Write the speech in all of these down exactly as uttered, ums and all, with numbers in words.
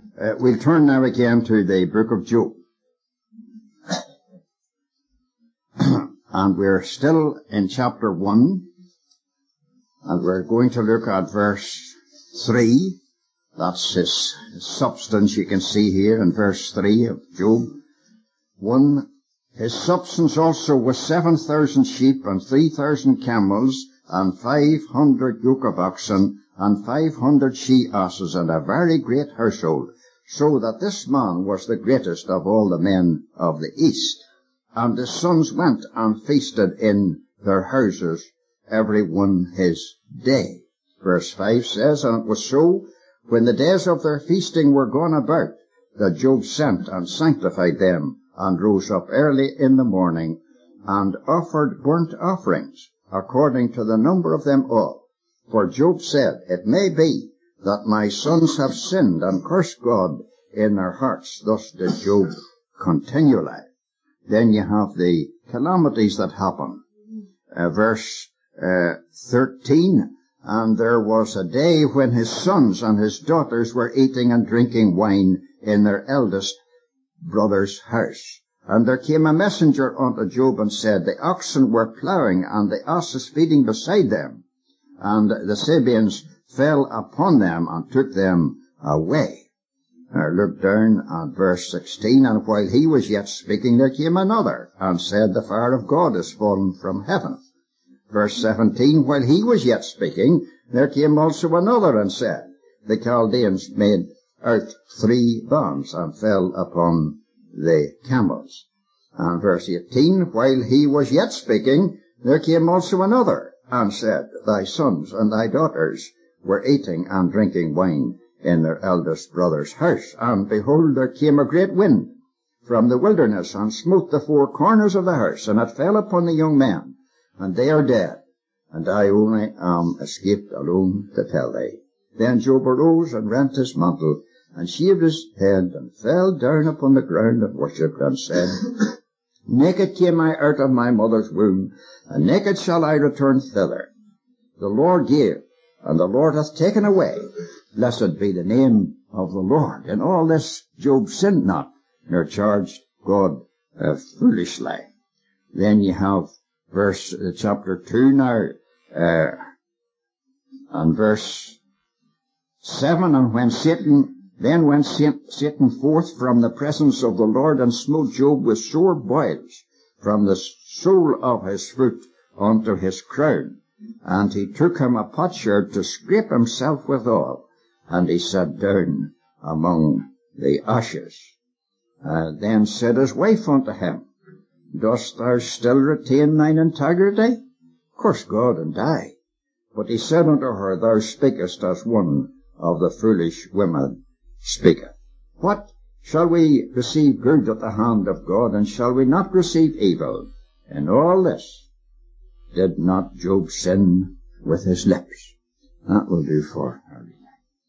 Uh, we'll turn now again to the book of Job. And we're still in chapter one. And we're going to look at verse three. That's his substance you can see here in verse three of Job one. His substance also was seven thousand sheep and three thousand camels and five hundred yoke of oxen and five hundred she-asses and a very great household, so that this man was the greatest of all the men of the east. And his sons went and feasted in their houses, every one his day. Verse five says, and it was so, when the days of their feasting were gone about, that Job sent and sanctified them, and rose up early in the morning, and offered burnt offerings, according to the number of them all. For Job said, it may be that my sons have sinned and cursed God in their hearts. Thus did Job continually. Then you have the calamities that happen. Uh, verse uh, thirteen, and there was a day when his sons and his daughters were eating and drinking wine in their eldest brother's house. And there came a messenger unto Job and said, the oxen were ploughing and the asses feeding beside them. And the Sabeans fell upon them and took them away. Now look down at verse sixteen, and while he was yet speaking, there came another, and said, the fire of God is fallen from heaven. Verse seventeen, while he was yet speaking, there came also another, and said, the Chaldeans made out three bands, and fell upon the camels. And verse eighteen, while he was yet speaking, there came also another, and said, thy sons and thy daughters were eating and drinking wine in their eldest brother's house. And behold, there came a great wind from the wilderness, and smote the four corners of the house, and it fell upon the young men, and they are dead. And I only am escaped alone to tell thee. Then Job arose and rent his mantle, and shaved his head, and fell down upon the ground and worshipped, and said, naked came I out of my mother's womb, and naked shall I return thither. The Lord gave, and the Lord hath taken away. Blessed be the name of the Lord. In all this Job sinned not, nor charged God uh, foolishly. Then you have verse uh, chapter two now, uh, and verse seven, and when Satan Then went Satan forth from the presence of the Lord, and smote Job with sore boils from the sole of his foot unto his crown. And he took him a potsherd to scrape himself withal, and he sat down among the ashes. Uh, then said his wife unto him, dost thou still retain thine integrity? Curse God and die. But he said unto her, thou speakest as one of the foolish women speaketh. What? Shall we receive good at the hand of God, and shall we not receive evil? In all this did not Job sin with his lips. That will do for our reading.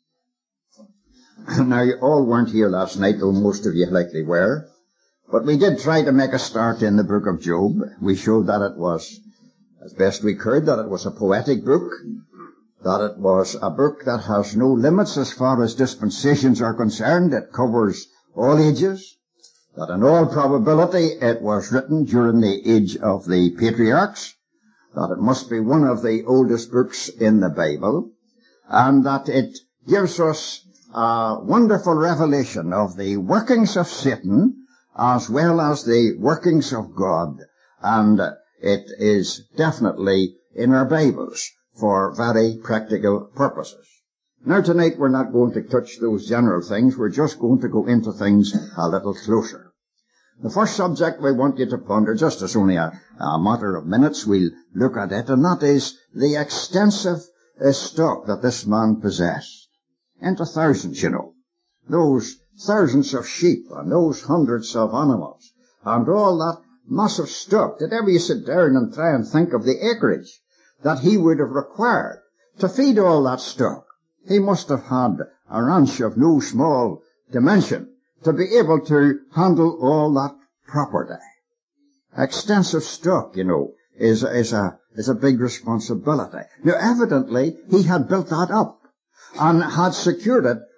Now, you all weren't here last night, though most of you likely were. But we did try to make a start in the book of Job. We showed that it was, as best we could, that it was a poetic book, that it was a book that has no limits as far as dispensations are concerned. It covers all ages, that in all probability it was written during the age of the patriarchs, that it must be one of the oldest books in the Bible, and that it gives us a wonderful revelation of the workings of Satan as well as the workings of God, and it is definitely in our Bibles for very practical purposes. Now tonight we're not going to touch those general things, we're just going to go into things a little closer. The first subject we want you to ponder, just as only a, a matter of minutes, we'll look at it, and that is the extensive uh, stock that this man possessed. Into thousands, you know. Those thousands of sheep and those hundreds of animals and all that massive stock. Did ever you sit down and try and think of the acreage that he would have required to feed all that stock? He must have had a ranch of no small dimension to be able to handle all that property. Extensive stock, you know, is, is a, is a big responsibility. Now, evidently, he had built that up and had secured it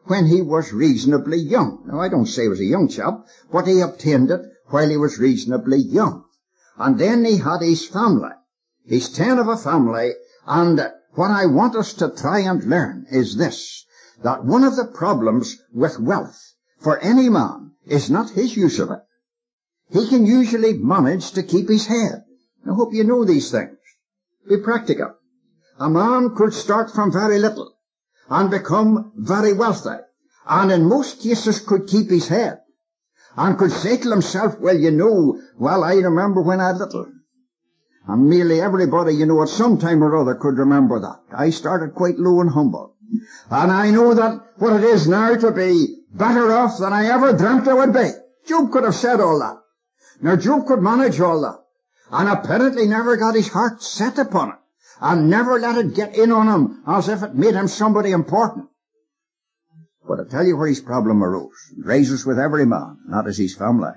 when he was reasonably young. Now, I don't say he was a young chap, but he obtained it while he was reasonably young. And then he had his family. He's ten of a family, and what I want us to try and learn is this, that one of the problems with wealth for any man is not his use of it. He can usually manage to keep his head. I hope you know these things. Be practical. A man could start from very little and become very wealthy, and in most cases could keep his head, and could say to himself, well, you know, well, I remember when I had little. And nearly everybody, you know, at some time or other could remember that. I started quite low and humble. And I know that what it is now to be better off than I ever dreamt I would be. Job could have said all that. Now, Job could manage all that. And apparently never got his heart set upon it. And never let it get in on him as if it made him somebody important. But I tell you where his problem arose. It raises with every man, not as his family.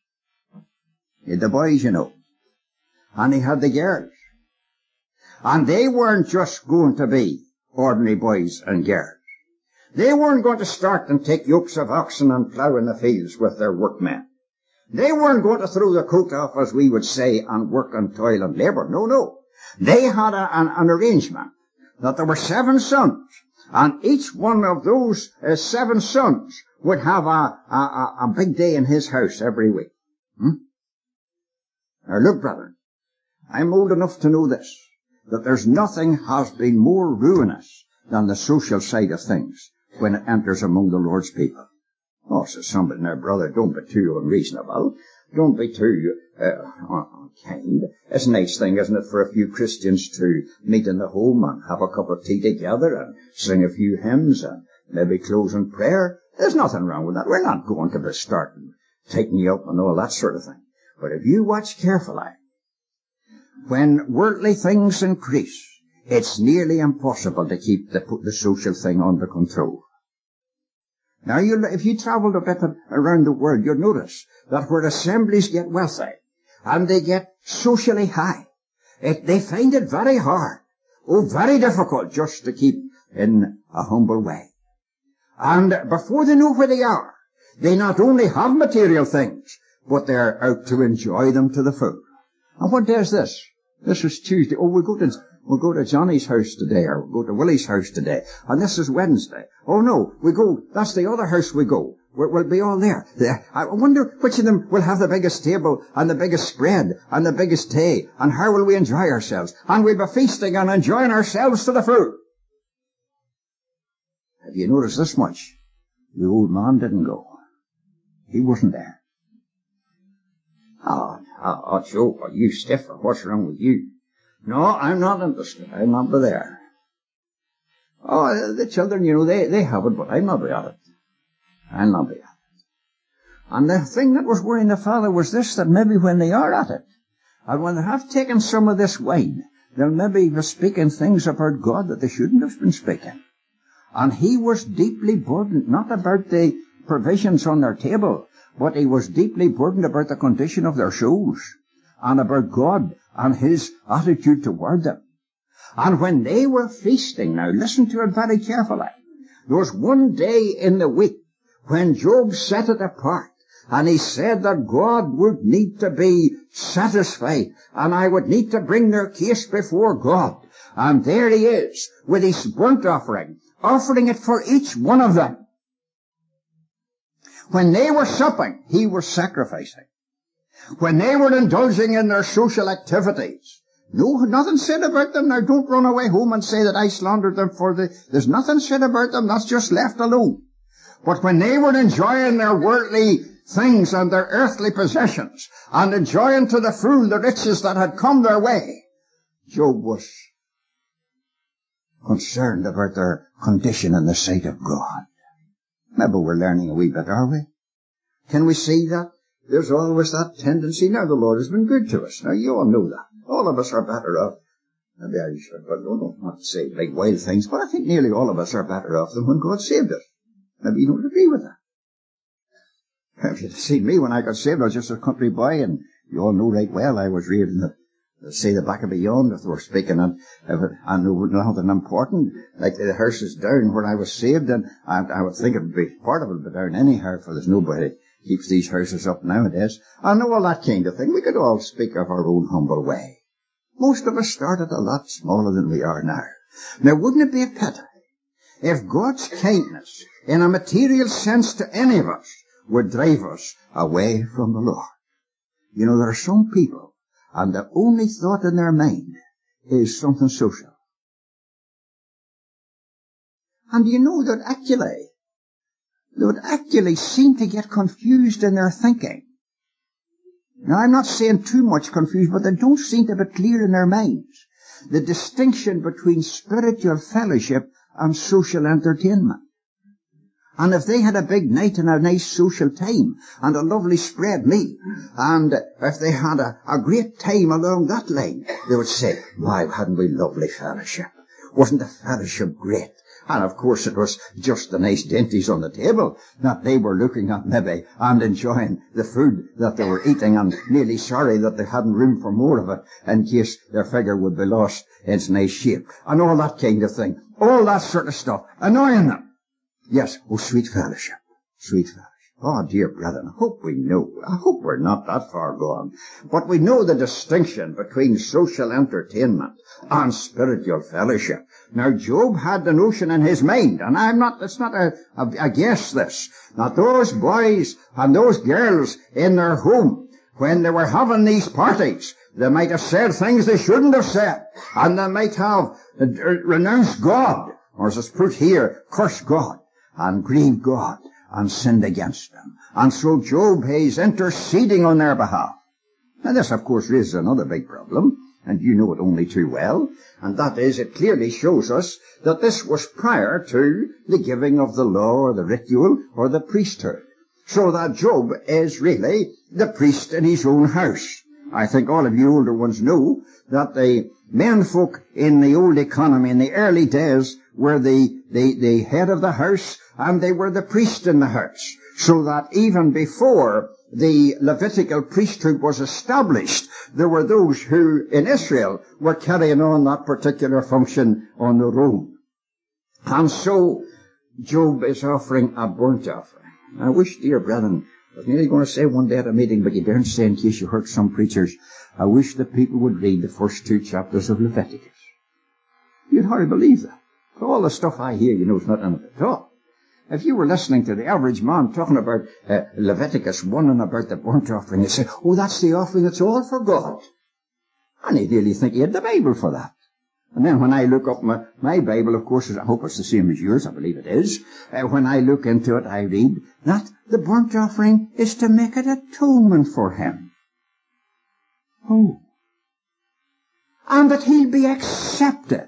He had the boys, you know. And he had the girls. And they weren't just going to be ordinary boys and girls. They weren't going to start and take yokes of oxen and plough in the fields with their workmen. They weren't going to throw the coat off, as we would say, and work and toil and labour. No, no. They had a, an, an arrangement that there were seven sons, and each one of those uh, seven sons would have a, a, a big day in his house every week. Hmm? Now look, brethren, I'm old enough to know this, that there's nothing has been more ruinous than the social side of things when it enters among the Lord's people. Oh, says somebody, now, brother, don't be too unreasonable. Don't be too uh, unkind. It's a nice thing, isn't it, for a few Christians to meet in the home and have a cup of tea together and sing a few hymns and maybe close in prayer. There's nothing wrong with that. We're not going to be starting taking you up and all that sort of thing. But if you watch carefully, when worldly things increase, it's nearly impossible to keep the, the social thing under control. Now, you, if you travelled a bit around the world, you'll notice that where assemblies get wealthy and they get socially high, it, they find it very hard, oh, very difficult just to keep in a humble way. And before they know where they are, they not only have material things, but they're out to enjoy them to the full. And what day is this? This is Tuesday. Oh, we'll go to, we'll go to Johnny's house today, or we'll go to Willie's house today. And this is Wednesday. Oh no, we go, that's the other house we go. We'll, we'll be all there. there. I wonder which of them will have the biggest table, and the biggest spread, and the biggest tea, and how will we enjoy ourselves? And we'll be feasting and enjoying ourselves to the full. Have you noticed this much? The old man didn't go. He wasn't there. Oh, oh, oh, Joe, are you stiff, or what's wrong with you? No, I'm not interested. I'm not there. Oh, the children, you know, they, they have it, but I'm not at it. I'll not be at it. And the thing that was worrying the father was this, that maybe when they are at it, and when they have taken some of this wine, they'll maybe be speaking things about God that they shouldn't have been speaking. And he was deeply burdened, not about the provisions on their table, but he was deeply burdened about the condition of their souls, and about God and his attitude toward them. And when they were feasting, now listen to it very carefully, there was one day in the week when Job set it apart, and he said that God would need to be satisfied, and I would need to bring their case before God. And there he is, with his burnt offering, offering it for each one of them. When they were supping, he was sacrificing. When they were indulging in their social activities, no, nothing said about them. Now, don't run away home and say that I slandered them for the... There's nothing said about them. That's just left alone. But when they were enjoying their worldly things and their earthly possessions, and enjoying to the full the riches that had come their way, Job was concerned about their condition in the sight of God. Maybe we're learning a wee bit, are we? Can we see that? There's always that tendency. Now, the Lord has been good to us. Now, you all know that. All of us are better off. Maybe I should, but no, no, not to say like wild things, but I think nearly all of us are better off than when God saved us. Maybe you don't agree with that. If you'd seen me when I got saved, I was just a country boy, and you all know right well I was reared in the, see the back of beyond, if they were speaking and, and nothing important, like the house is down where I was saved, and I, I would think it would be, part of it would be down anyhow, for there's nobody keeps these houses up nowadays. And all that kind of thing. We could all speak of our own humble way. Most of us started a lot smaller than we are now. Now, wouldn't it be a pity if God's kindness, in a material sense to any of us, would drive us away from the Lord? You know, there are some people, and the only thought in their mind is something social. And you know that actually, they would actually seem to get confused in their thinking. Now, I'm not saying too much confused, but they don't seem to be clear in their minds the distinction between spiritual fellowship and social entertainment. And if they had a big night and a nice social time and a lovely spread meal, and if they had a, a great time along that line, they would say, "My, hadn't we lovely fellowship? Wasn't the fellowship great?" And of course it was just the nice dainties on the table that they were looking at maybe and enjoying the food that they were eating, and nearly sorry that they hadn't room for more of it in case their figure would be lost in its nice shape. And all that kind of thing. All that sort of stuff. Annoying them. Yes, oh, sweet fellowship. Sweet fellowship. Oh, dear brethren, I hope we know. I hope we're not that far gone. But we know the distinction between social entertainment and spiritual fellowship. Now, Job had the notion in his mind, and I'm not, it's not a, a, a guess this, that those boys and those girls in their home, when they were having these parties, they might have said things they shouldn't have said, and they might have uh, renounced God, or as it's put here, cursed God, and grieved God, and sinned against them. And so Job is interceding on their behalf. Now this, of course, raises another big problem, and you know it only too well, and that is, it clearly shows us that this was prior to the giving of the law or the ritual or the priesthood. So that Job is really the priest in his own house. I think all of you older ones know that the menfolk in the old economy in the early days were the, the, the head of the house, and they were the priest in the house. So that even before the Levitical priesthood was established, there were those who in Israel were carrying on that particular function on their own. And so Job is offering a burnt offering. I wish, dear brethren, I was nearly going to say one day at a meeting, but you daren't say in case you heard some preachers, I wish that people would read the first two chapters of Leviticus. You'd hardly believe that. All the stuff I hear, you know, is not in it at all. If you were listening to the average man talking about uh, Leviticus one and about the burnt offering, they'd say, oh, that's the offering that's all for God. And he'd nearly think he had the Bible for that. And then when I look up my, my Bible, of course, I hope it's the same as yours, I believe it is. Uh, when I look into it, I read that the burnt offering is to make an atonement for him. Oh. And that he'll be accepted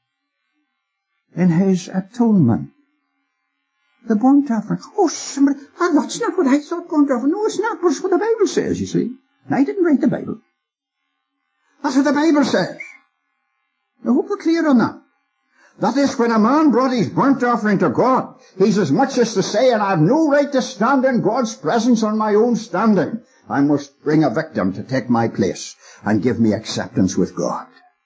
in his atonement. The burnt offering. Oh, somebody, ah, that's not what I thought burnt offering. No, it's not. That's what the Bible says, you see. And I didn't write the Bible. That's what the Bible says. I hope we're clear on that. That is, when a man brought his burnt offering to God, he's as much as to say, and I have no right to stand in God's presence on my own standing. I must bring a victim to take my place and give me acceptance with God.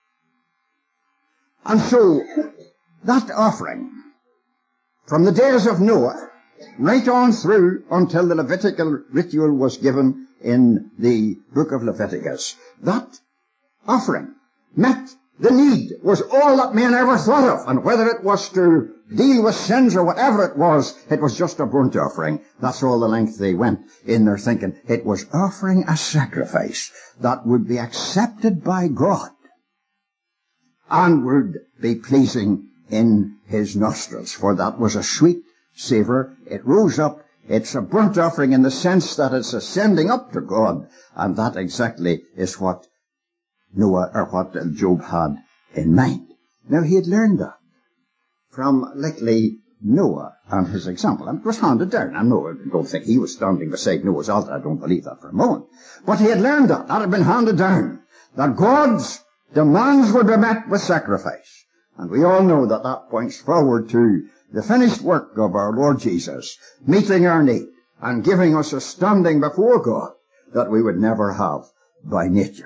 And so, that offering, from the days of Noah, right on through until the Levitical ritual was given in the book of Leviticus, that offering met the need, was all that men ever thought of. And whether it was to deal with sins or whatever it was, it was just a burnt offering. That's all the length they went in their thinking. It was offering a sacrifice that would be accepted by God and would be pleasing in his nostrils, for that was a sweet savour. It rose up. It's a burnt offering in the sense that it's ascending up to God, and that exactly is what Noah, or what Job had in mind. Now, he had learned that from likely Noah and his example, and it was handed down. I know, I don't think he was standing beside Noah's altar. I don't believe that for a moment. But he had learned that. That had been handed down. That God's demands would be met with sacrifice. And we all know that that points forward to the finished work of our Lord Jesus, meeting our need and giving us a standing before God that we would never have by nature.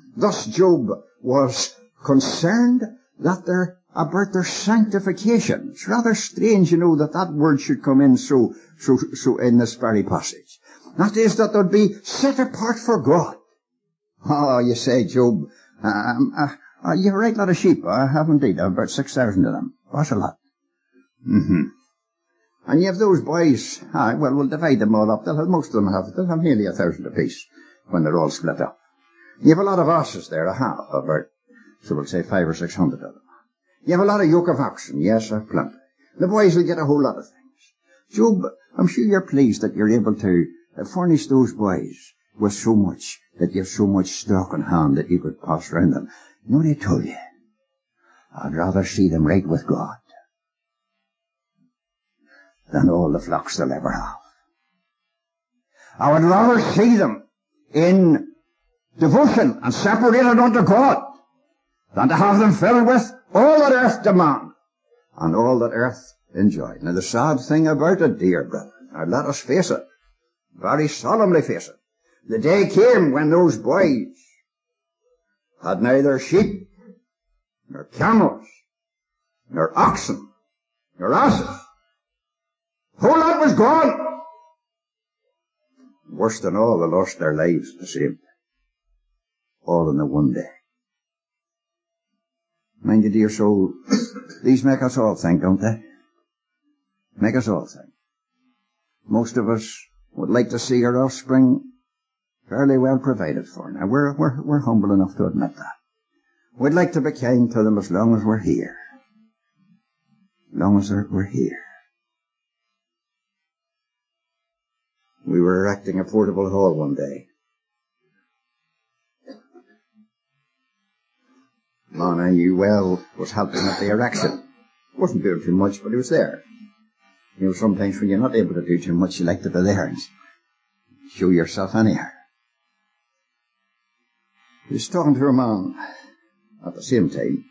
Thus Job was concerned that their, about their sanctification. It's rather strange, you know, that that word should come in so, so, so in this very passage. That is, that they'd be set apart for God. Oh, you say, Job, um, uh, uh, you have a right lot of sheep. I have indeed. I have about six thousand of them. That's a lot. Mm-hmm. And you have those boys. Ah, well, we'll divide them all up. They'll have, most of them have, they'll have nearly a thousand apiece when they're all split up. You have a lot of asses there, a half, about, so we'll say five or six hundred of them. You have a lot of yoke of oxen. Yes, I've plenty. The boys will get a whole lot of things. Job, I'm sure you're pleased that you're able to furnish those boys with so much, that you have so much stock on hand that you could pass round them. You know what I told you? I'd rather see them right with God than all the flocks they'll ever have. I would rather see them in devotion and separated unto God than to have them filled with all that earth demand and all that earth enjoy. Now the sad thing about it, dear brother, now let us face it, very solemnly face it. The day came when those boys had neither sheep, nor camels, nor oxen, nor asses. Whole lot was gone. Worse than all, they lost their lives at the same time. All in the one day. Mind you, dear soul, these make us all think, don't they? Make us all think. Most of us would like to see our offspring fairly well provided for. Now, we're, we're, we're humble enough to admit that. We'd like to be kind to them as long as we're here. As long as we're here. We were erecting a portable hall one day. Man I knew well was helping at the erection. Wasn't doing too much, but he was there. You know, sometimes when you're not able to do too much, you like to be there and show yourself anyhow. He was talking to a man at the same time.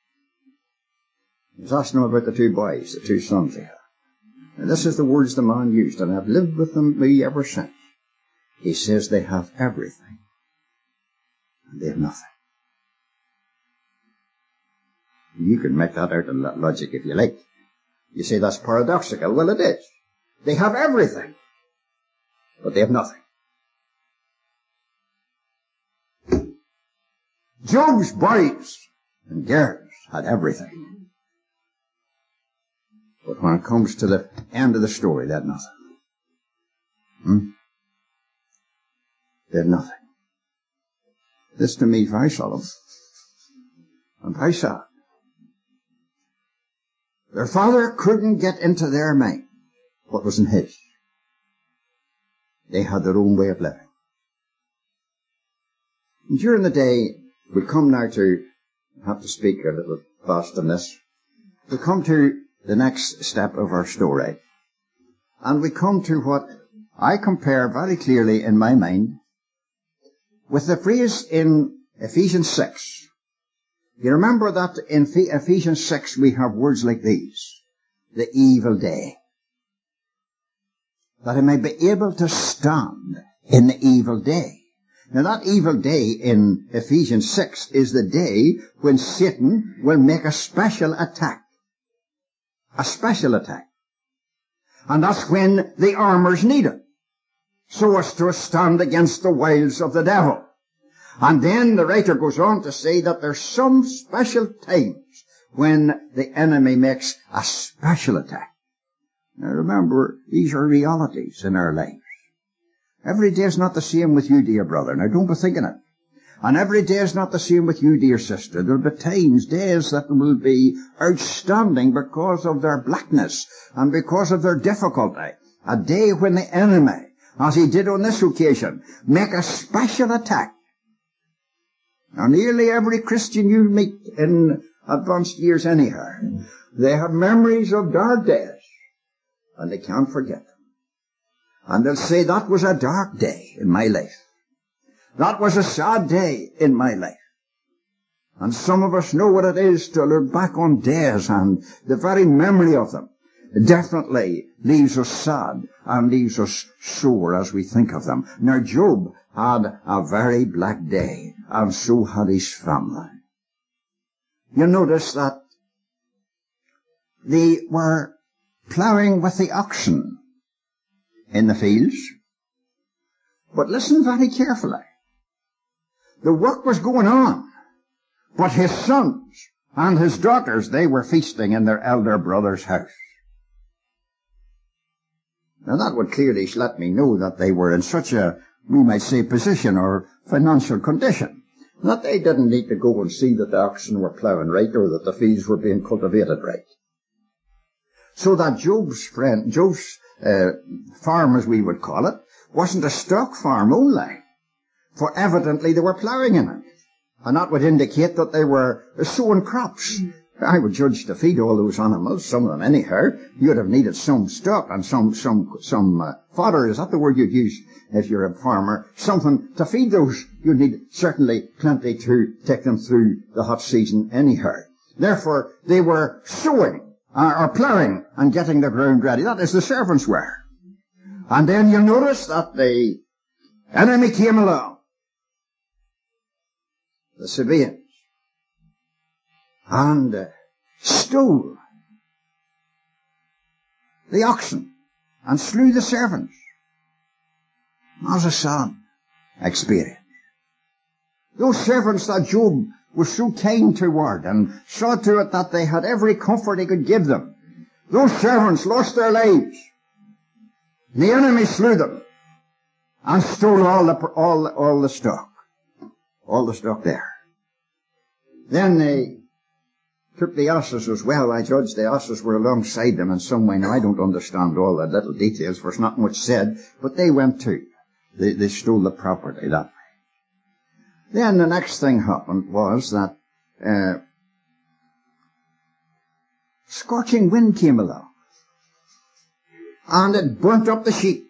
He was asking him about the two boys, the two sons he had. And this is the words the man used, and I've lived with them me ever since. He says they have everything, and they have nothing. You can make that out of logic if you like. You say that's paradoxical. Well, it is. They have everything, but they have nothing. Job's boys and girls had everything. But when it comes to the end of the story, they had nothing. Hmm? They had nothing. This to me very solemn and very sad. Their father couldn't get into their mind what was in his. They had their own way of living. And during the day, we come now to, I have to speak a little fast on this, we come to the next step of our story. And we come to what I compare very clearly in my mind with the phrase in Ephesians six. You remember that in Ephesians six we have words like these. The evil day. That I may be able to stand in the evil day. Now that evil day in Ephesians six is the day when Satan will make a special attack. A special attack. And that's when the armor's needed. So as to stand against the wiles of the devil. And then the writer goes on to say that there's some special times when the enemy makes a special attack. Now remember, these are realities in our lives. Every day is not the same with you, dear brother. Now don't be thinking it. And every day is not the same with you, dear sister. There'll be times, days that will be outstanding because of their blackness and because of their difficulty. A day when the enemy, as he did on this occasion, make a special attack. Now nearly every Christian you meet in advanced years anyhow, they have memories of dark days, and they can't forget them. And they'll say, that was a dark day in my life. That was a sad day in my life. And some of us know what it is to look back on days, and the very memory of them definitely leaves us sad and leaves us sore as we think of them. Now Job had a very black day, and so had his family. You notice that they were ploughing with the oxen in the fields. But listen very carefully. The work was going on, but his sons and his daughters, they were feasting in their elder brother's house. Now that would clearly let me know that they were in such a, we might say, position or financial condition, that they didn't need to go and see that the oxen were ploughing right or that the fields were being cultivated right. So that Job's friend, Job's uh, farm, as we would call it, wasn't a stock farm only, for evidently they were ploughing in it. And that would indicate that they were sowing crops. I would judge to feed all those animals, some of them anyhow, you'd have needed some stock and some, some, some uh, fodder. Is that the word you'd use if you're a farmer? Something to feed those. You'd need certainly plenty to take them through the hot season anyhow. Therefore, they were sowing, uh, or ploughing and getting the ground ready. That is, the servants were. And then you'll notice that the enemy came along. The Sabaeans. And uh, stole the oxen and slew the servants. That was a sad experience. Those servants that Job was so kind toward and saw to it that they had every comfort he could give them, those servants lost their lives. The enemy slew them and stole all the all all the stock, all the stock there. Then they took the asses as well. I judge the asses were alongside them in some way. Now, I don't understand all the little details, for it's not much said, but they went too. They, they stole the property that way. Then the next thing happened was that uh, scorching wind came along, and it burnt up the sheep.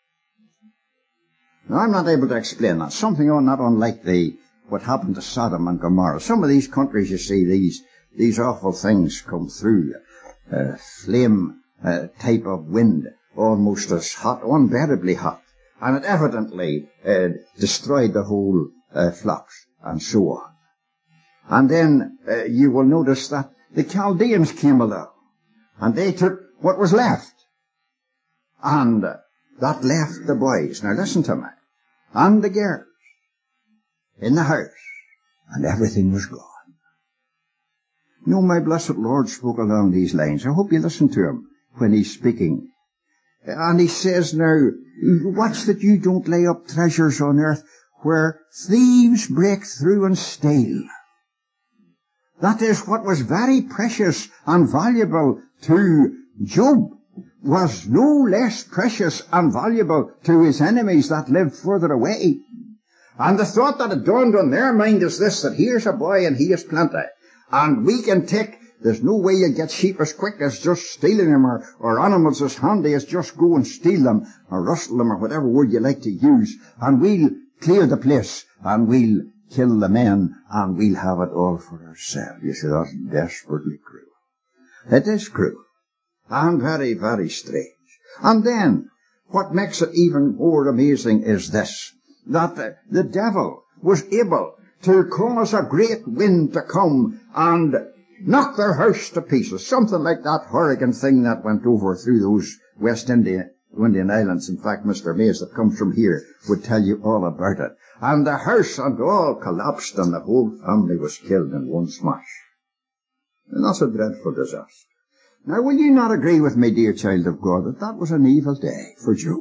Now, I'm not able to explain that. Something on not unlike the what happened to Sodom and Gomorrah. Some of these countries, you see, these These awful things come through, uh, flame uh, type of wind, almost as hot, unbearably hot, and it evidently uh, destroyed the whole uh, flocks, and so on. And then uh, you will notice that the Chaldeans came along, and they took what was left, and uh, that left the boys, now listen to me, and the girls, in the house, and everything was gone. No, my blessed Lord spoke along these lines. I hope you listen to him when he's speaking. And he says now, watch that you don't lay up treasures on earth where thieves break through and steal. That is, what was very precious and valuable to Job was no less precious and valuable to his enemies that lived further away. And the thought that had dawned on their mind is this, that here's a boy and he is plenty. And we can take, there's no way you get sheep as quick as just stealing them, or, or animals as handy as just go and steal them, or rustle them, or whatever word you like to use, and we'll clear the place, and we'll kill the men, and we'll have it all for ourselves. You see, that's desperately cruel. It is cruel, and very, very strange. And then, what makes it even more amazing is this, that the, the devil was able to cause a great wind to come and knock their house to pieces. Something like that hurricane thing that went over through those West Indian, Indian islands. In fact, Mister Mays that comes from here would tell you all about it. And the house and all collapsed and the whole family was killed in one smash. And that's a dreadful disaster. Now, will you not agree with me, dear child of God, that that was an evil day for Job?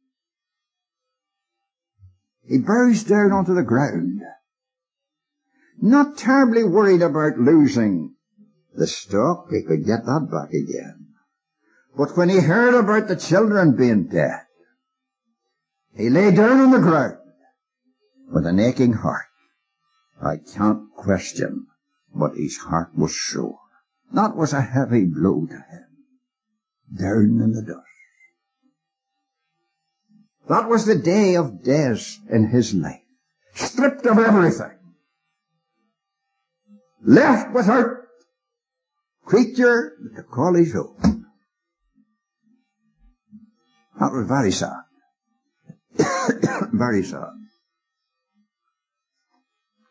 He bows down onto the ground, not terribly worried about losing the stock. He could get that back again. But when he heard about the children being dead, he lay down on the ground with an aching heart. I can't question, but his heart was sore. That was a heavy blow to him. Down in the dust. That was the day of days in his life. Stripped of everything. Left without creature to call his own. That was very sad. Very sad.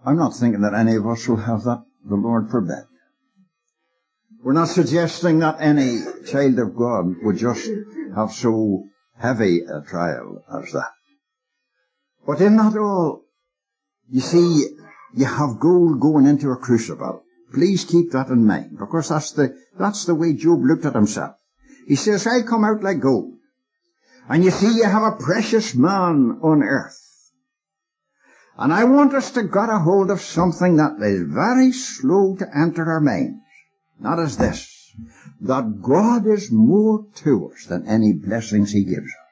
I'm not thinking that any of us will have that, the Lord forbid. We're not suggesting that any child of God would just have so heavy a trial as that. But in that all, you see, you have gold going into a crucible. Please keep that in mind, because that's the, that's the way Job looked at himself. He says, I'll come out like gold. And you see, you have a precious man on earth. And I want us to get a hold of something that is very slow to enter our minds. That is this, that God is more to us than any blessings he gives us.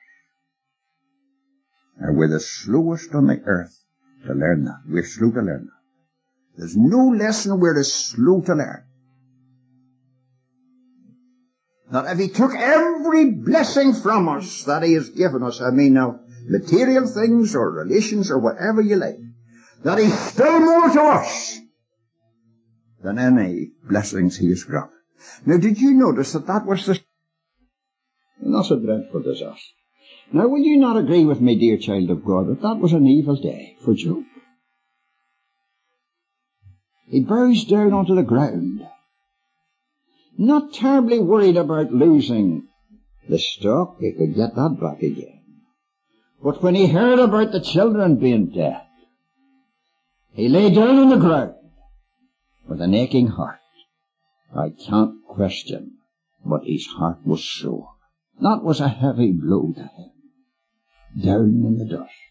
And we're the slowest on the earth to learn that. We're slow to learn that. There's no lesson we're as slow to learn. That if he took every blessing from us that he has given us, I mean now, material things or relations or whatever you like, that he's still more to us than any blessings he has granted. Now, did you notice that that was the... And that's a dreadful disaster. Now, will you not agree with me, dear child of God, that that was an evil day for Job? He bows down onto the ground, not terribly worried about losing the stock. He could get that back again. But when he heard about the children being dead, he lay down on the ground with an aching heart. I can't question, but his heart was sore. That was a heavy blow to him, down in the dust.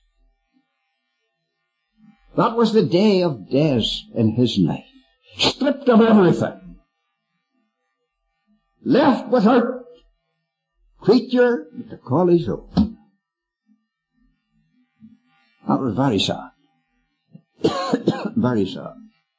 That was the day of days in his life, stripped of everything, left without creature to call his own. That was very sad. Very sad.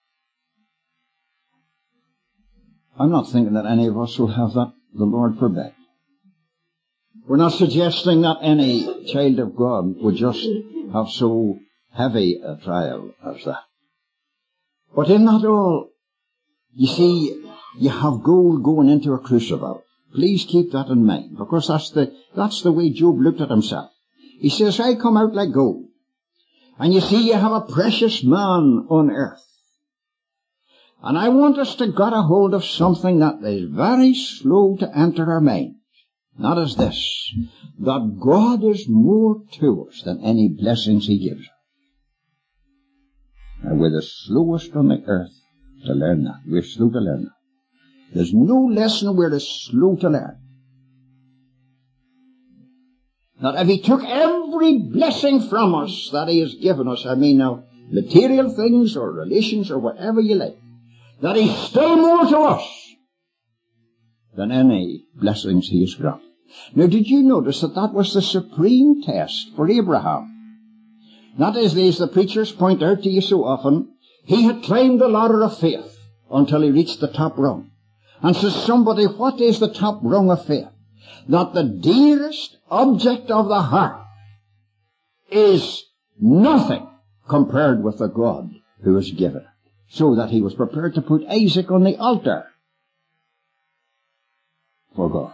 I'm not thinking that any of us will have that, the Lord forbid. We're not suggesting that any child of God would just have so heavy a trial as that. But in that all, you see, you have gold going into a crucible. Please keep that in mind, because that's the, that's the way Job looked at himself. He says, I come out like gold. And you see, you have a precious man on earth. And I want us to get a hold of something that is very slow to enter our minds. That is this, that God is more to us than any blessings he gives us. And we're the slowest on the earth to learn that. We're slow to learn that. There's no lesson we're as slow to learn. That if he took every blessing from us that he has given us, I mean now, material things or relations or whatever you like, that he's still more to us than any blessings he has granted. Now, did you notice that that was the supreme test for Abraham? Not as these the preachers point out to you so often, he had climbed the ladder of faith until he reached the top rung. And says somebody, what is the top rung of faith? That the dearest object of the heart is nothing compared with the God who has given it. So that he was prepared to put Isaac on the altar for God.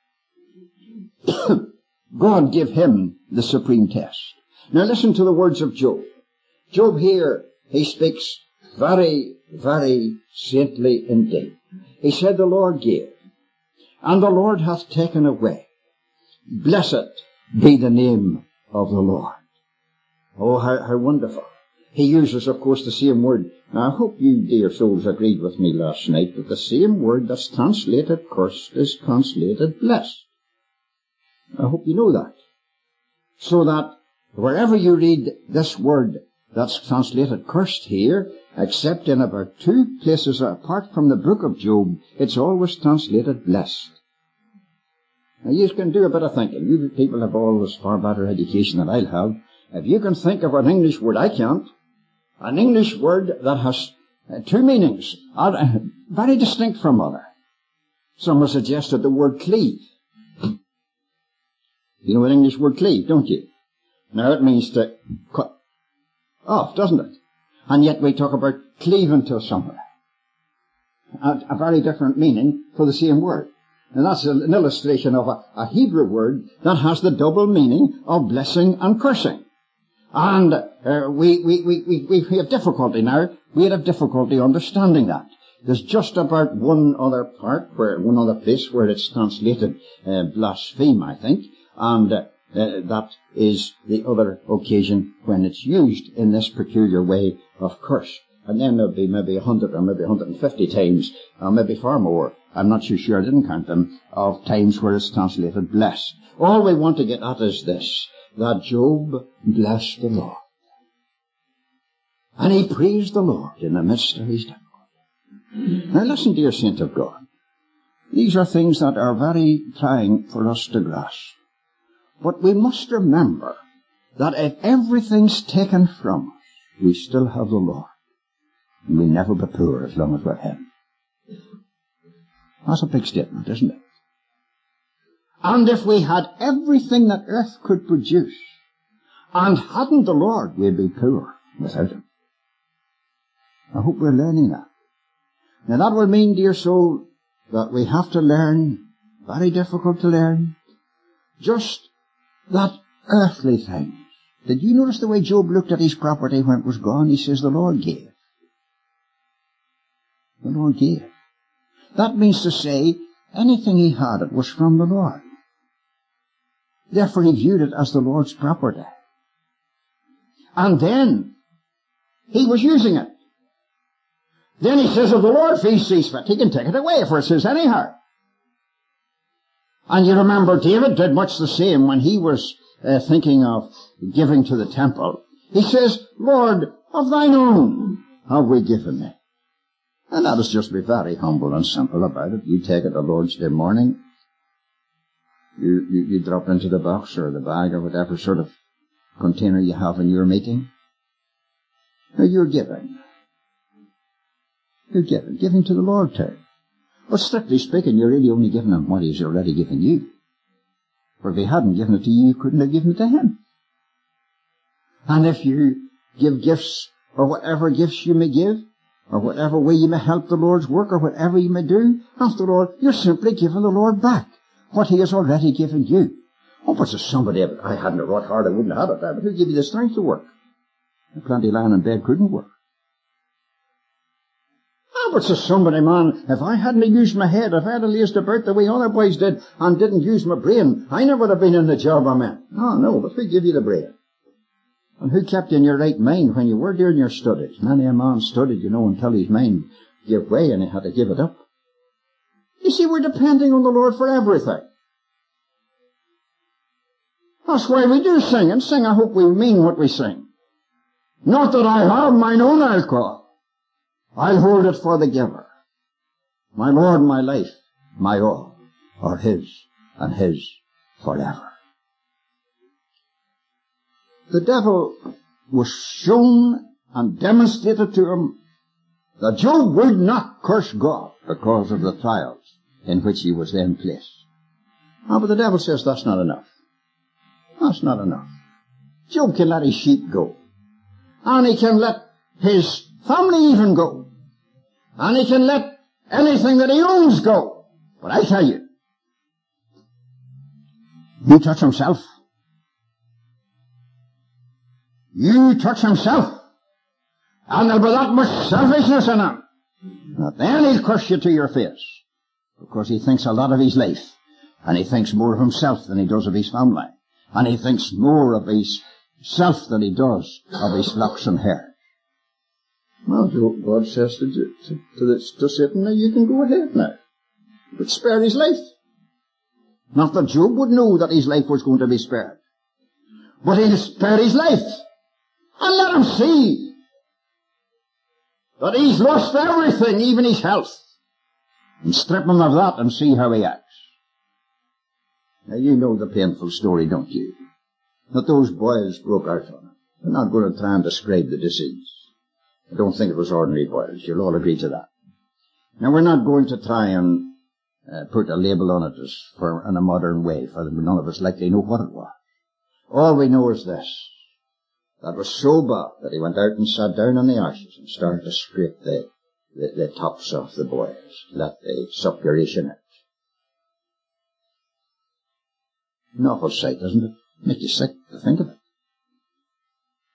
God gave him the supreme test. Now listen to the words of Job. Job here, he speaks very, very saintly indeed. He said, the Lord gave, and the Lord hath taken away. Blessed be the name of the Lord. Oh, how, how wonderful. He uses, of course, the same word. Now, I hope you, dear souls, agreed with me last night that the same word that's translated cursed is translated blessed. I hope you know that. So that wherever you read this word that's translated cursed here, except in about two places apart from the book of Job, it's always translated blessed. Now, you can do a bit of thinking. You people have always far better education than I'll have. If you can think of an English word, I can't. An English word that has uh, two meanings, are, uh, very distinct from other. Some have suggested the word cleave. You know an English word cleave, don't you? Now it means to cut off, doesn't it? And yet we talk about cleaving to somewhere. A, a very different meaning for the same word. And that's an illustration of a, a Hebrew word that has the double meaning of blessing and cursing. And uh, we, we, we, we, we have difficulty now. We'd have difficulty understanding that. There's just about one other part, where one other place where it's translated uh, blaspheme, I think, and uh, uh, that is the other occasion when it's used in this peculiar way of curse. And then there'll be maybe a hundred or maybe a hundred and fifty times, or maybe far more, I'm not too sure, I didn't count them, of times where it's translated blessed. All we want to get at is this, that Job blessed the Lord. And he praised the Lord in the midst of his difficulty. Now listen, dear saint of God. These are things that are very trying for us to grasp. But we must remember that if everything's taken from us, we still have the Lord. And we'll never be poor as long as we're Him. That's a big statement, isn't it? And if we had everything that earth could produce, and hadn't the Lord, we'd be poor without Him. I hope we're learning that. Now that will mean, dear soul, that we have to learn, very difficult to learn, just that earthly things. Did you notice the way Job looked at his property when it was gone? He says, the Lord gave. The Lord gave. That means to say, anything he had, it was from the Lord. Therefore he viewed it as the Lord's property. And then, he was using it. Then he says, if the Lord sees fit, he can take it away, for it says anyhow. And you remember David did much the same when he was uh, thinking of giving to the temple. He says, Lord, of thine own have we given thee. And that is just be very humble and simple about it. You take it the Lord's Day morning, you, you, you drop into the box or the bag or whatever sort of container you have in your meeting. Now you're giving. You're giving. Giving to the Lord too. But strictly speaking, you're really only giving Him what He's already given you. For if He hadn't given it to you, you couldn't have given it to Him. And if you give gifts, or whatever gifts you may give, or whatever way you may help the Lord's work, or whatever you may do, after all, you're simply giving the Lord back what He has already given you. Oh, but there's somebody, if I hadn't worked hard, I wouldn't have had it. But who gave you the strength to work? Plenty lying in bed couldn't work. Oh, but says somebody, man, if I hadn't used my head, if I had lazed about the way other boys did, and didn't use my brain, I never would have been in the job I'm in. Oh, no, but who gave you the brain? And who kept you in your right mind when you were doing your studies? Many a man studied, you know, until his mind gave way and he had to give it up. You see, we're depending on the Lord for everything. That's why we do sing, and sing, I hope we mean what we sing. Not that I have mine own alcohol. I'll hold it for the giver. My Lord, my life, my all, are His, and His forever. The devil was shown and demonstrated to him that Job would not curse God because of the trials in which he was then placed. Ah, but the devil says that's not enough. That's not enough. Job can let his sheep go. And he can let his family even go. And he can let anything that he owns go. But I tell you, you touch himself. You touch himself. And there'll be that much selfishness in him. That then he'll curse you to your face. Because he thinks a lot of his life. And he thinks more of himself than he does of his family. And he thinks more of his self than he does of his flocks and herd. Well, God says to, to, to, to Satan, now you can go ahead now. But spare his life. Not that Job would know that his life was going to be spared. But he'll spare his life. And let him see that he's lost everything, even his health. And strip him of that and see how he acts. Now you know the painful story, don't you? That those boils broke out on him. We're not going to try and describe the disease. I don't think it was ordinary boils. You'll all agree to that. Now we're not going to try and uh, put a label on it as for in a modern way, for none of us likely know what it was. All we know is this. That was so bad that he went out and sat down on the ashes and started to scrape the, the, the tops off the boils, let the suppuration out. An awful sight, doesn't it? Make you sick to think of it.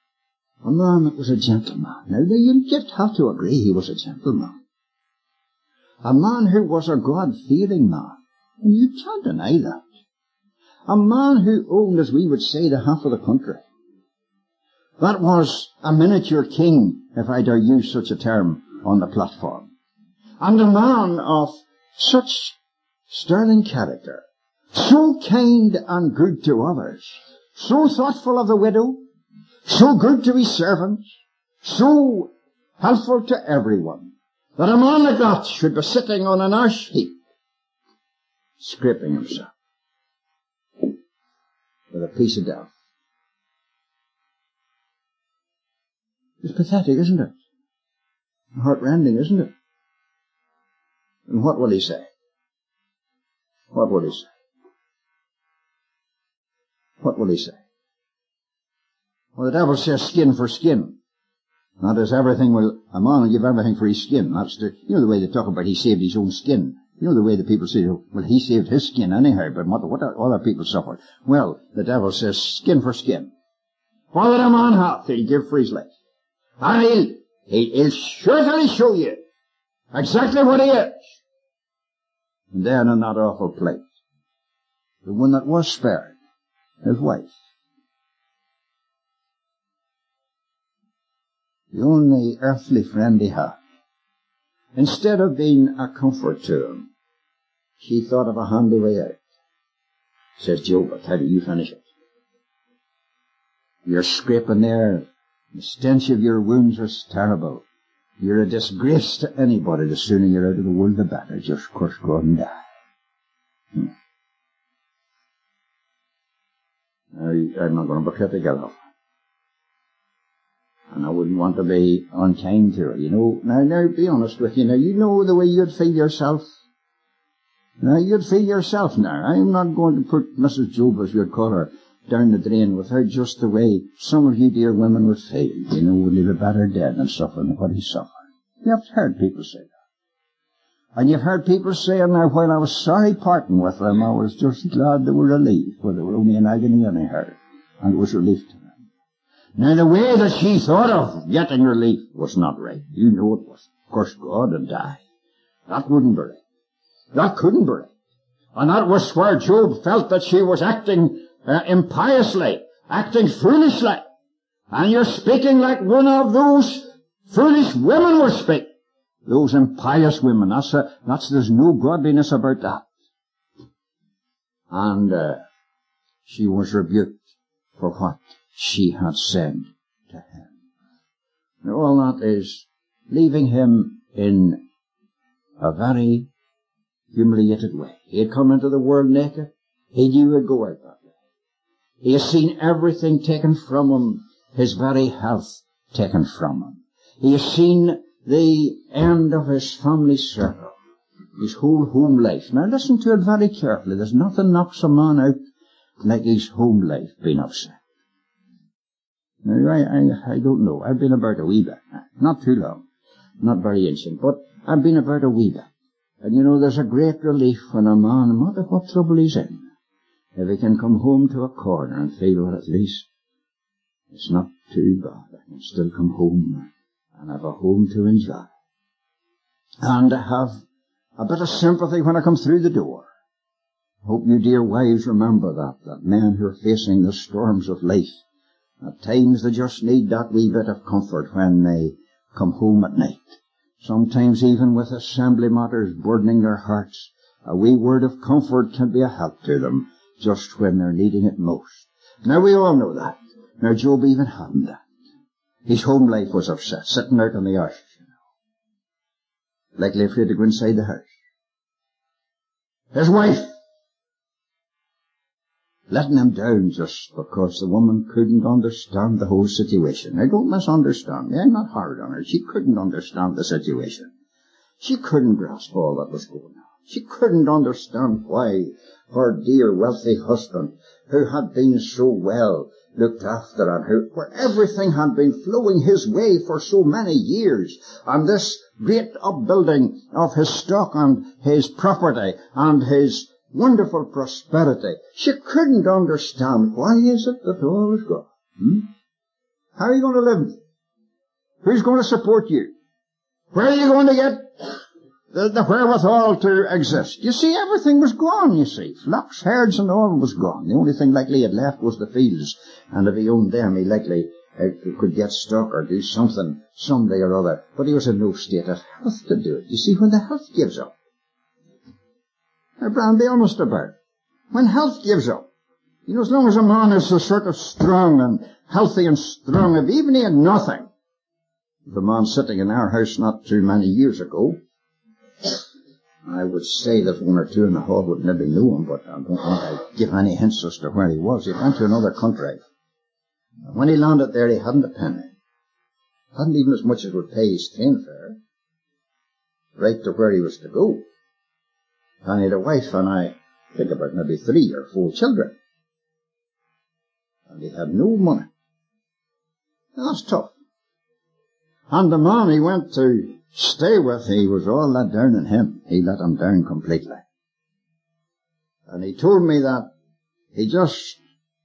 man that was a gentleman. Now, you just have to agree he was a gentleman. A man who was a God-fearing man. And you can't deny that. A man who owned, as we would say, the half of the country. That was a miniature king, if I dare use such a term, on the platform. And a man of such sterling character, so kind and good to others, so thoughtful of the widow, so good to his servants, so helpful to everyone, that a man like that should be sitting on an ash heap, scraping himself with a piece of dough. It's pathetic, isn't it? Heart-rending, isn't it? And what will he say? What will he say? What will he say? Well, the devil says skin for skin. That is, everything will, a man will give everything for his skin. That's the, you know the way they talk about he saved his own skin. You know the way the people say, well, he saved his skin anyhow, but what, what other people suffer? Well, the devil says skin for skin. What that a man hath, he'll give for his life. And he'll, he'll surely show you exactly what he is. And then in that awful place, the one that was spared, his wife, the only earthly friend he had, instead of being a comfort to him, she thought of a handy way out. Says, Job, I'll tell you, you finish it. You're scraping there. The stench of your wounds is terrible. You're a disgrace to anybody. The sooner you're out of the world, the better. Just curse God and die. Hmm. Now, I'm not going to be critical of her. And I wouldn't want to be unkind to her, you know. Now, now, be honest with you. Now, you know the way you'd feel yourself. Now, you'd feel yourself now. I'm not going to put Missus Job, as you'd call her, down the drain with her just the way some of you dear women would feel. You know, would live a better dead than suffering than what he suffered. You've heard people say that. And you've heard people saying now, while I was sorry parting with them, I was just glad they were relieved, for they were only in agony anyhow, and it was relief to them. Now, the way that she thought of getting relief was not right. You know it was. Curse God and die. That wouldn't be right. That couldn't be right. And that was where Job felt that she was acting uh, impiously, acting foolishly. And you're speaking like one of those foolish women were speaking. Those impious women. That's, a, that's, there's no godliness about that. And uh, she was rebuked for what she had said to him. Now, all that is leaving him in a very humiliated way. He had come into the world naked. He knew he would go out that way. He has seen everything taken from him, his very health taken from him. He has seen the end of his family circle, his whole home life. Now listen to it very carefully. There's nothing knocks a man out like his home life being upset. Now, I, I, I don't know. I've been about a wee bit. Not too long. Not very ancient, but I've been about a wee bit. And you know, there's a great relief when a man, no matter what trouble he's in, if he can come home to a corner and feel, well, at least it's not too bad. I can still come home and have a home to enjoy. And have a bit of sympathy when I come through the door. I hope you dear wives remember that, that men who are facing the storms of life, at times they just need that wee bit of comfort when they come home at night. Sometimes even with assembly matters burdening their hearts, a wee word of comfort can be a help to them just when they're needing it most. Now we all know that. Now Job even hadn't that. His home life was upset, sitting out on the arse, you know. Likely afraid to go inside the house. His wife letting him down just because the woman couldn't understand the whole situation. Now, don't misunderstand me. I'm not hard on her. She couldn't understand the situation. She couldn't grasp all that was going on. She couldn't understand why her dear wealthy husband, who had been so well looked after and who, where everything had been flowing his way for so many years, and this great upbuilding of his stock and his property and his wonderful prosperity. She couldn't understand why is it that all is gone. Hmm? How are you going to live Who's going to support you? Where are you going to get the, the wherewithal to exist? You see, everything was gone, you see. Flocks, herds and all was gone. The only thing likely he had left was the fields. And if he owned them, he likely uh, could get stuck or do something someday or other. But he was in no state of health to do it. You see, when the health gives up, now, Brian, be honest about it. When health gives up, you know, as long as a man is so sort of strong and healthy and strong, if even he had nothing, the man sitting in our house not too many years ago, I would say that one or two in the hall would maybe know him, but I don't want to give any hints as to where he was. He went to another country. When he landed there, he hadn't a penny. Hadn't even as much as would pay his train fare, right to where he was to go. And he had a wife, and I think about maybe three or four children. And he had no money. Now, that's tough. And the man he went to stay with, he was all let down on him. He let him down completely. And he told me that he just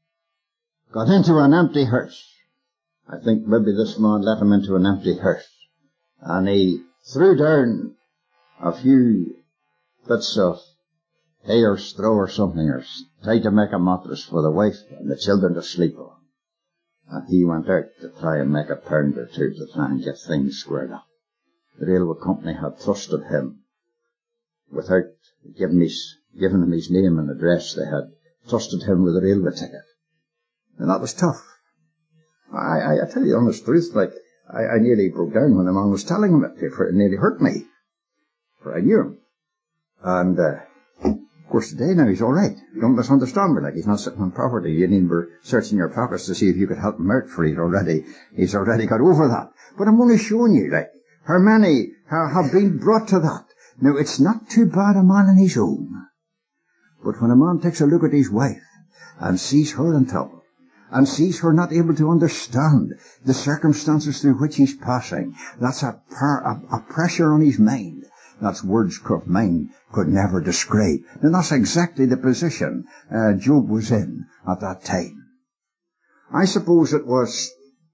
got into an empty hearse. I think maybe this man let him into an empty hearse. And he threw down a few bits of hay or straw or something, or tried to make a mattress for the wife and the children to sleep on. And he went out to try and make a pound or two to try and get things squared up. The railway company had trusted him without giving, his, giving him his name and address. They had trusted him with a railway ticket. And that was tough. I, I, I tell you the honest truth, like, I, I nearly broke down when the man was telling him it, for it nearly hurt me. For I knew him. And, uh, of course today now he's alright. Don't misunderstand me, like, he's not sitting on property. You needn't be searching your pockets to see if you could help him out, for he's already, he's already got over that. But I'm only showing you, like, how many have been brought to that. Now, it's not too bad a man on his own. But when a man takes a look at his wife and sees her in trouble, and sees her not able to understand the circumstances through which he's passing, that's a, par, a, a pressure on his mind. That's words could, mind could never describe. And that's exactly the position uh, Job was in at that time. I suppose it was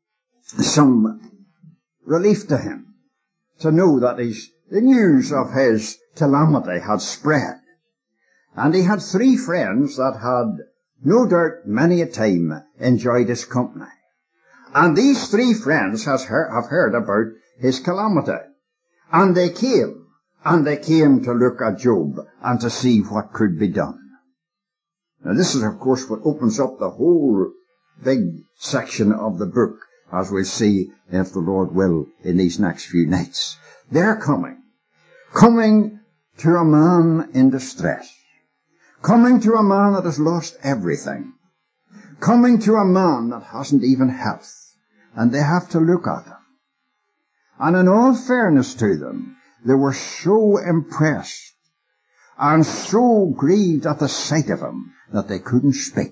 some relief to him to know that his, the news of his calamity had spread. And he had three friends that had, no doubt, many a time enjoyed his company. And these three friends has heard, have heard about his calamity. And they came. And they came to look at Job and to see what could be done. Now this is, of course, what opens up the whole big section of the book, as we'll see, if the Lord will, in these next few nights. They're coming. Coming to a man in distress. Coming to a man that has lost everything. Coming to a man that hasn't even health. And they have to look at him. And in all fairness to them, they were so impressed and so grieved at the sight of him that they couldn't speak.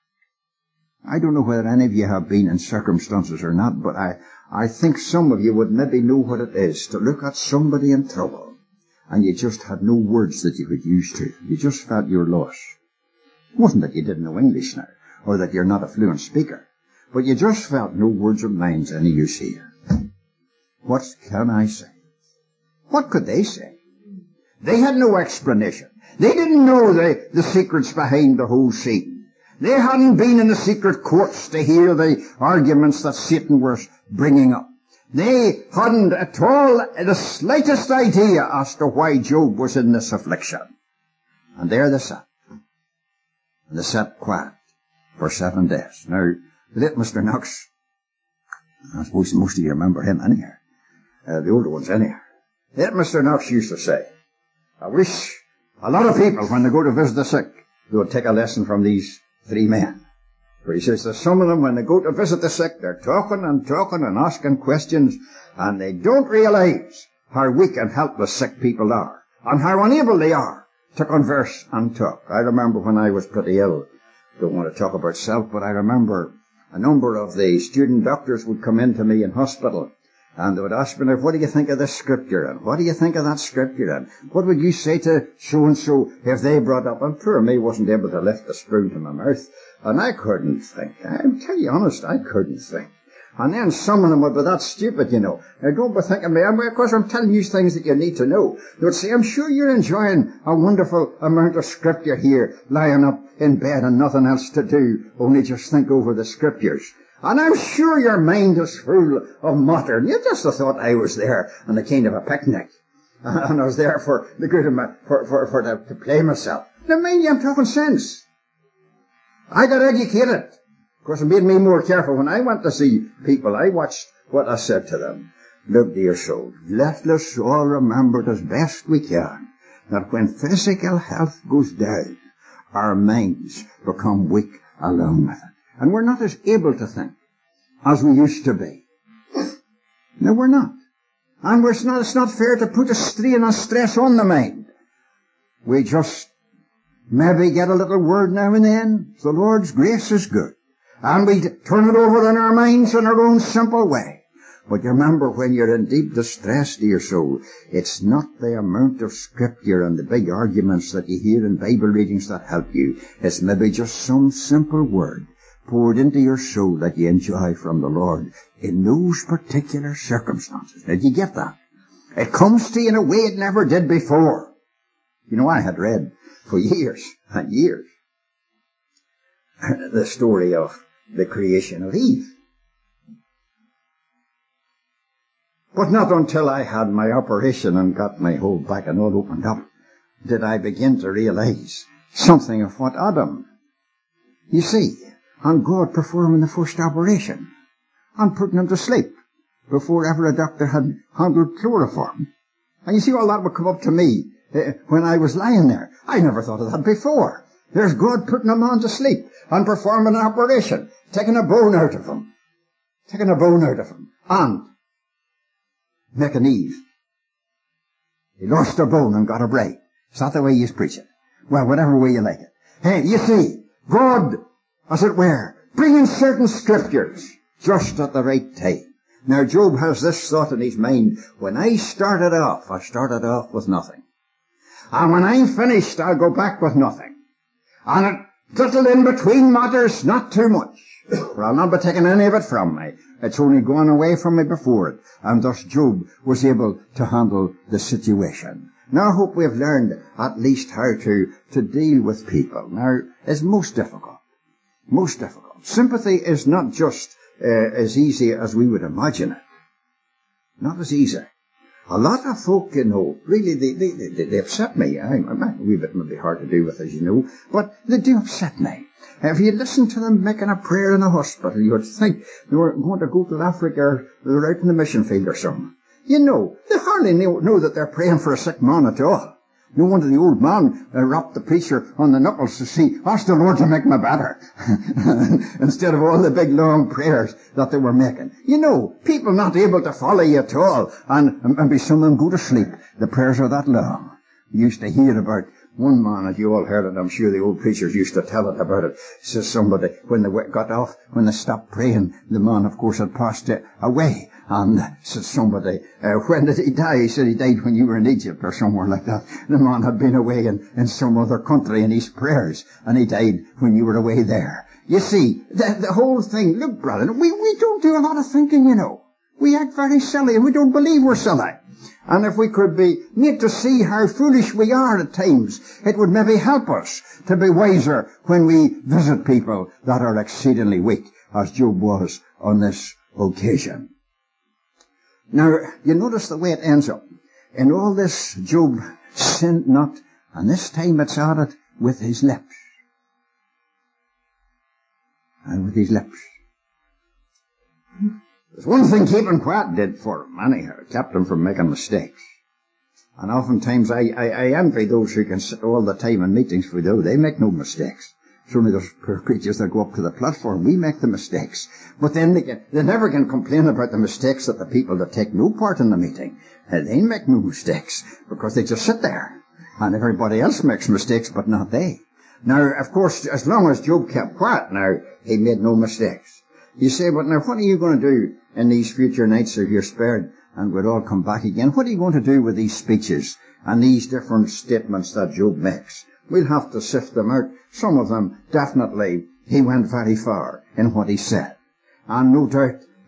I don't know whether any of you have been in circumstances or not, but I, I think some of you would maybe know what it is to look at somebody in trouble and you just had no words that you could use to. You just felt your loss. It wasn't that you didn't know English now, or that you're not a fluent speaker, but you just felt no words of mine's any use here. What can I say? What could they say? They had no explanation. They didn't know the, the secrets behind the whole scene. They hadn't been in the secret courts to hear the arguments that Satan was bringing up. They hadn't at all the slightest idea as to why Job was in this affliction. And there they sat. And they sat quiet for seven days. Now, the late Mister Knox, I suppose most of you remember him anyhow. Uh, the older ones anyhow. Yet Mister Knox used to say, I wish a lot of people, when they go to visit the sick, they would take a lesson from these three men. For he says that some of them, when they go to visit the sick, they're talking and talking and asking questions, and they don't realize how weak and helpless sick people are, and how unable they are to converse and talk. I remember when I was pretty ill, don't want to talk about self, but I remember a number of the student doctors would come in to me in hospital, and they would ask me, what do you think of this scripture? And what do you think of that scripture? And what would you say to so-and-so if they brought up? And poor me wasn't able to lift the spoon to my mouth. And I couldn't think. I'll tell you honest, I couldn't think. And then some of them would be that stupid, you know. Now don't be thinking me, of course I'm telling you things that you need to know. They would say, I'm sure you're enjoying a wonderful amount of scripture here, lying up in bed and nothing else to do, only just think over the scriptures. And I'm sure your mind is full of matter. And you just thought I was there on a kind of a picnic. And I was there for the good of my, for, for, for to, to play myself. Now mind you, I'm talking sense. I got educated. Of course, it made me more careful. When I went to see people, I watched what I said to them. Look, dear soul, let us all remember it as best we can that when physical health goes down, our minds become weak along with it. And we're not as able to think as we used to be. No, we're not. And we're not, it's not fair to put a strain and stress on the mind. We just maybe get a little word now and then. The Lord's grace is good. And we turn it over in our minds in our own simple way. But you remember, when you're in deep distress, dear soul, it's not the amount of scripture and the big arguments that you hear in Bible readings that help you. It's maybe just some simple word poured into your soul that you enjoy from the Lord in those particular circumstances. Now, do you get that? It comes to you in a way it never did before. You know, I had read for years and years the story of the creation of Eve. But not until I had my operation and got my whole back and all opened up did I begin to realize something of what Adam, you see, and God performing the first operation and putting him to sleep before ever a doctor had handled chloroform. And you see, all that would come up to me uh, when I was lying there. I never thought of that before. There's God putting a man to sleep and performing an operation, taking a bone out of him, taking a bone out of him, and making Eve. He lost a bone and got a brain. Is that the way you preach it? Well, whatever way you like it. Hey, you see, God, as it were, bringing certain scriptures just at the right time. Now, Job has this thought in his mind: when I started off, I started off with nothing. And when I'm finished, I'll go back with nothing. And it little in between matters not too much, for I'll not be taking any of it from me. It's only gone away from me before it. And thus Job was able to handle the situation. Now I hope we've learned at least how to, to deal with people. Now, it's most difficult. Most difficult. Sympathy is not just uh, as easy as we would imagine it. Not as easy. A lot of folk, you know, really, they, they, they, they upset me. I'm a wee bit maybe hard to do with, as you know, but they do upset me. If you listen to them making a prayer in a hospital, you would think they were going to go to Africa or they're out in the mission field or something. You know, they hardly know, know that they're praying for a sick man at all. No wonder the old man uh, rapped the preacher on the knuckles to see, ask the Lord to make me better. Instead of all the big long prayers that they were making. You know, people not able to follow you at all, and, and maybe some of them go to sleep. The prayers are that long. You used to hear about one man, as you all heard it, I'm sure the old preachers used to tell it about it. Says somebody, when they got off, when they stopped praying, the man, of course, had passed away. And said somebody, uh, when did he die? He said he died when you were in Egypt or somewhere like that. The man had been away in, in some other country in his prayers, and he died when you were away there. You see, the, the whole thing, look, brother, we, we don't do a lot of thinking, you know. We act very silly, and we don't believe we're silly. And if we could be made to see how foolish we are at times, it would maybe help us to be wiser when we visit people that are exceedingly weak, as Job was on this occasion. Now, you notice the way it ends up. In all this, Job sinned not, and this time it's added with his lips. And with his lips. There's one thing keeping quiet did for him, anyhow. It kept him from making mistakes. And oftentimes I, I, I envy those who can sit all the time in meetings with those. They make no mistakes. It's only those poor creatures that go up to the platform. We make the mistakes. But then they, can, they never can complain about the mistakes that the people that take no part in the meeting. Uh, they make no mistakes because they just sit there. And everybody else makes mistakes, but not they. Now, of course, as long as Job kept quiet now, he made no mistakes. You say, but now what are you going to do in these future nights if you're spared and we'll all come back again? What are you going to do with these speeches and these different statements that Job makes? We'll have to sift them out. Some of them, definitely, he went very far in what he said. And no doubt,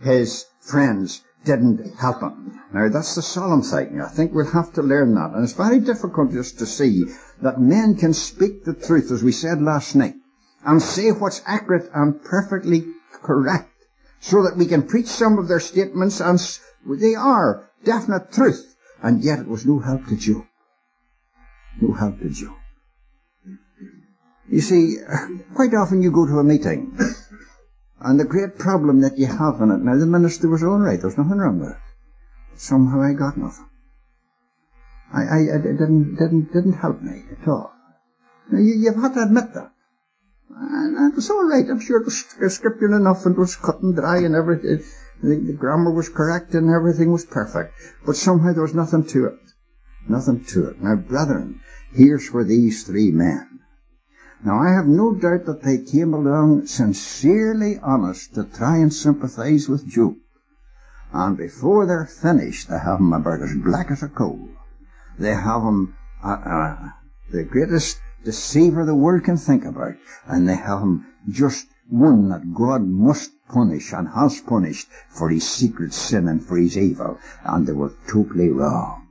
his friends didn't help him. Now that's the solemn thing. I think we'll have to learn that. And it's very difficult just to see that men can speak the truth, as we said last night, and say what's accurate and perfectly correct, so that we can preach some of their statements, and they are definite truth. And yet it was no help to Job. No help to Job. You see, quite often you go to a meeting, and the great problem that you have in it, now the minister was all right, there's nothing wrong with it. Somehow I got nothing. I, I, it didn't, didn't, didn't help me at all. Now, you, you've had to admit that. And it was all right. I'm sure it was scriptural enough, and it was cut and dry, and everything. The, the grammar was correct, and everything was perfect. But somehow there was nothing to it. Nothing to it. Now, brethren, here's for these three men. Now, I have no doubt that they came along sincerely honest to try and sympathize with Job. And before they're finished, they have him about as black as a coal. They have him uh, uh, the greatest deceiver the world can think about. And they have him just one that God must punish and has punished for his secret sin and for his evil. And they were totally wrong.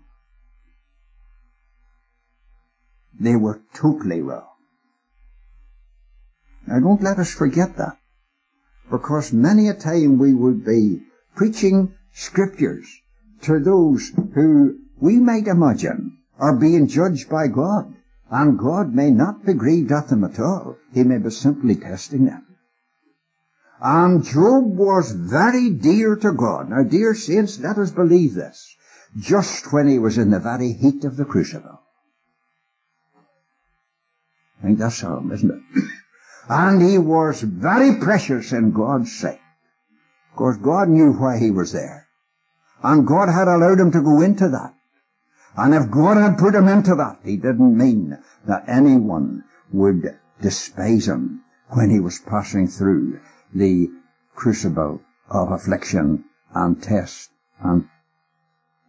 They were totally wrong. Now don't let us forget that, because many a time we would be preaching scriptures to those who we might imagine are being judged by God, and God may not be grieved at them at all. He may be simply testing them. And Job was very dear to God. Now, dear saints, let us believe this, just when he was in the very heat of the crucible. I think that's solemn, isn't it? And he was very precious in God's sight. Of course, God knew why he was there. And God had allowed him to go into that. And if God had put him into that, he didn't mean that anyone would despise him when he was passing through the crucible of affliction and test and